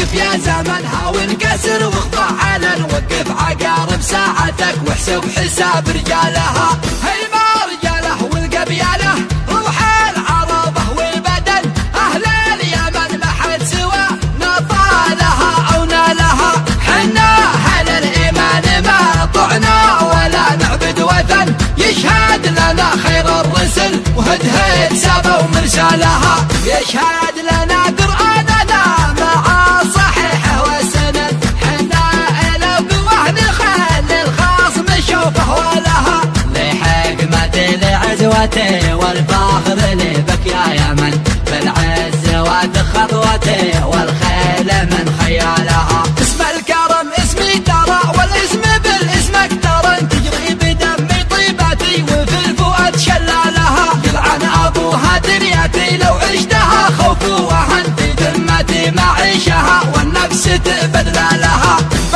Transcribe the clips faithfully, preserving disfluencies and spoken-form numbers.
كيف يا زمن هاون كسر واخضع على نوقف عقارب ساعتك واحسب حساب رجالها. هي ما رجاله والقبيله روح العربه والبدن اهل اليمن ما حد سوى نطالها او نالها. حنا اهل الايمان ما طعنا ولا نعبد وثن يشهد لنا خير الرسل وهدهد سبا ومرسالها. يشهد لنا قرآننا مع صحيحه وسند حنا إلى قوه نخلي الخصم شوفه ولها. لحكمة لعزوته والفخر لبك يا يمن بالعزوة خطوته والخيل من خيالها. اسم الكرم اسمي ترى والاسم بالاسم اكتر تجري بدمي طيبتي وفي الفؤاد شلالها. يلعن ابوها دنيتي لو عشتها خوف وهن في ذمتي معيشها والنفس تبدل لها.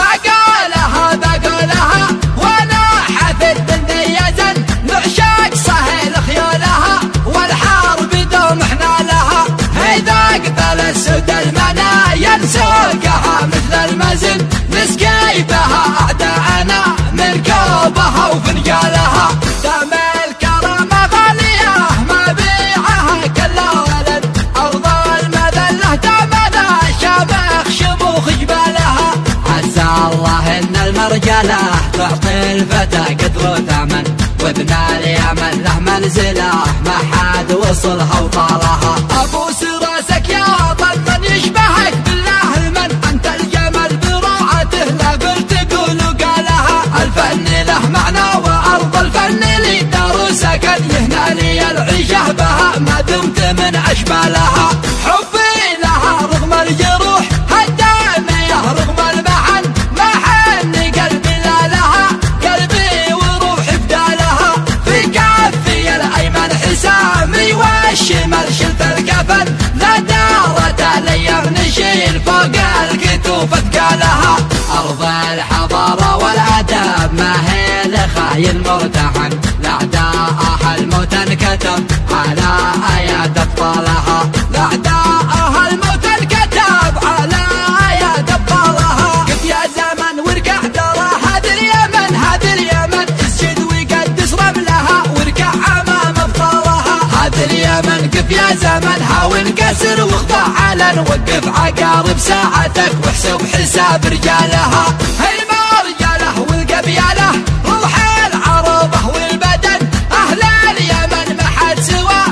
بقولها بقولها وانا حفظت مميزا نعشق سهل خيولها والحرب دوم احنا لها. اذا قبل السود المنايا نسوقها مثل المزن نسقي بها اعداءنا من كوبها وفنجالها. دم الكرم غاليه ما بيعها كل ولد ارض المذله دمنا شامخ شموخ جبالها. عسى الله ان المرجله تعطي الفتى قدر وثمن وابن اليمن له منزله ما حد وصلها وطالها. ابوس راسك يا وطن من يشبهك بالله من انت الجمل براعته لا قلت قول وقالها. الفن له معنى وارض الفن لي دار سكن يهنى لي العيشه بها ما دمت من اشبالها. حبي لها رغم الجروح هالداميه رغم المحن ما حن قلبي لا لها. قلبي وروحي بدالها في كفي الايمن حسامي والشمال شلت الكفن لا دارت الايام نشيل فوق الكتوف ثقالها. ارض الحضاره والادب ما هي لخاين مرتحن لاعداءها الموت انكتب على اياد ابطالها. لاعداءها الموت انكتب على اياد ابطالها. قف يا زمن واركع ترى هذا اليمن هذا اليمن اسجد ويقدس رملها واركع امام ابطالها. هذا اليمن قف يا زمن هاون كسر واخضع على نوقف عقارب ساعتك واحسب حساب رجالها. هي ما رجاله والقبيله روح العربه والبدن اهل اليمن ما حد سوى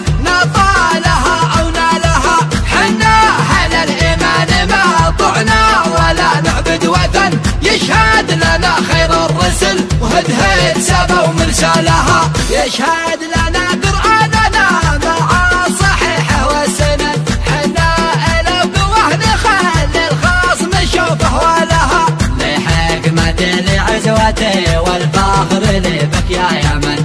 نطالها او نالها. حنا اهل الايمان ما طعنا ولا نعبد وثن يشهد لنا خير الرسل وهدهد سبا ومرسالها. يشهد لنا قرآننا مع صحيحه وسند حنا إلى قوه نخلي الخصم شوفه ولها. لحكمة لعزوته والفخر لبك يا يمن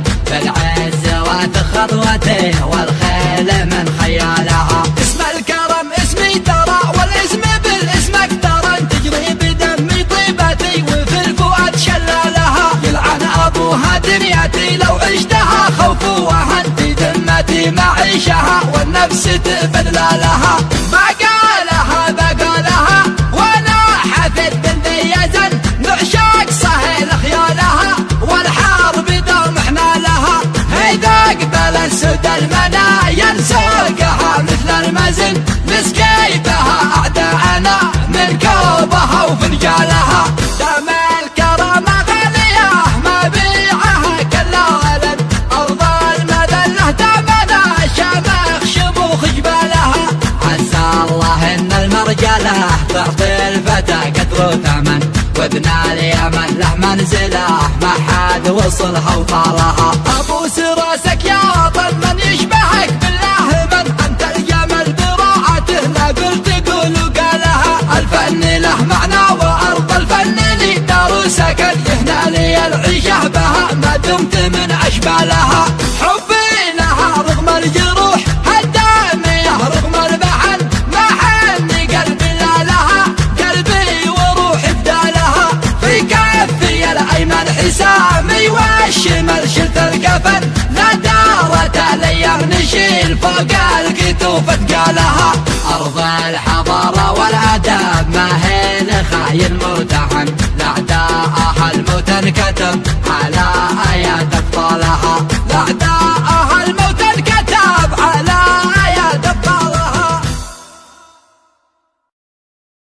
بالعزوة خطوته والخيل من خيالها. اسم الكرم اسمي ترى والاسم بالاسم اكتر تجري بدمي طيبتي وفي الفؤاد شلالها. يلعن ابوها دنيتي لو عشتها خوف وهن في ذمتي معيشها والنفس تبدل لها. بقولها بقولها وانا حفظت مميزا نعشق سهل خيالها والحرب دوم احنا لها. اذا قبل السود المنايا نسوقها مثل المزن نسقي بها اعداءنا من كوبها وفنجالها. دم الكرم غاليه ما بيعها كل ولد ارض المذله دمنا شامخ شموخ جبالها. عسى الله ان المرجله تعطي الفتى قدر وثمن وابن اليمن له منزله ما حد وصلها وطالها. ابوس راسك يا وطن من يشبهك بالله من انت الجمل براعته لا قلت قول وقالها. الفن له معنى وارض الفن لي دار سكن يهنى لي العيشه بها ما دمت من اشبالها. حبي لها رغم الجروح هالداميه رغم المحن ما حن قلبي لا لها. قلبي وروحي بدالها في كفي الايمن حسامي والشمال شلت الكفن لا دارت الايام نشيل فوق الكتوف ثقالها. ارض الحضاره والادب ما هي ينمرتع